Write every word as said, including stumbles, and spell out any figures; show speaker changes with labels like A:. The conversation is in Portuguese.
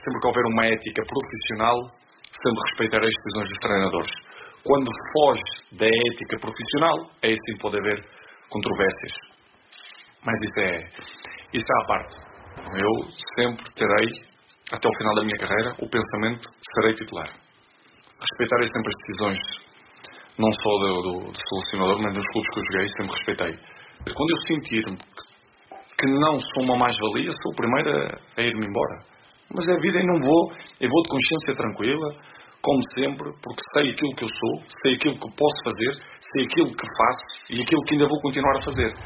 A: sempre que houver uma ética profissional, sempre respeitarei as decisões dos treinadores. Quando foge da ética profissional, aí sim pode haver controvérsias. Mas isso é, isso é à parte. Eu sempre terei, até o final da minha carreira, o pensamento de serei titular. Respeitarei sempre as decisões, não só do, do, do selecionador, mas dos clubes que eu joguei, sempre respeitei. Quando eu sentir-me que não sou uma mais-valia, sou o primeiro a, a ir-me embora. Mas é a vida e não vou, eu vou de consciência tranquila, como sempre, porque sei aquilo que eu sou, sei aquilo que posso fazer, sei aquilo que faço e aquilo que ainda vou continuar a fazer.